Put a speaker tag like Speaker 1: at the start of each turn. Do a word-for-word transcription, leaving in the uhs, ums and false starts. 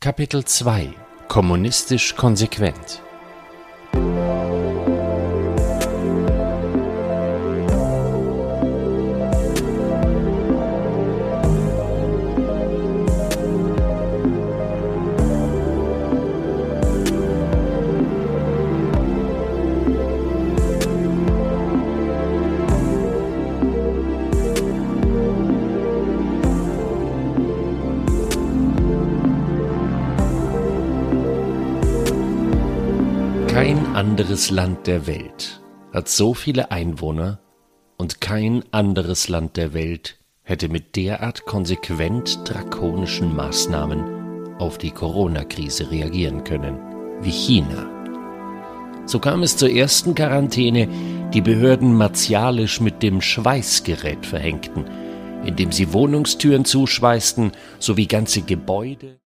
Speaker 1: Kapitel zwei Kommunistisch konsequent. Kein anderes Land der Welt hat so viele Einwohner und kein anderes Land der Welt hätte mit derart konsequent drakonischen Maßnahmen auf die Corona-Krise reagieren können wie China. So kam es zur ersten Quarantäne, die Behörden martialisch mit dem Schweißgerät verhängten, indem sie Wohnungstüren zuschweißten sowie ganze Gebäude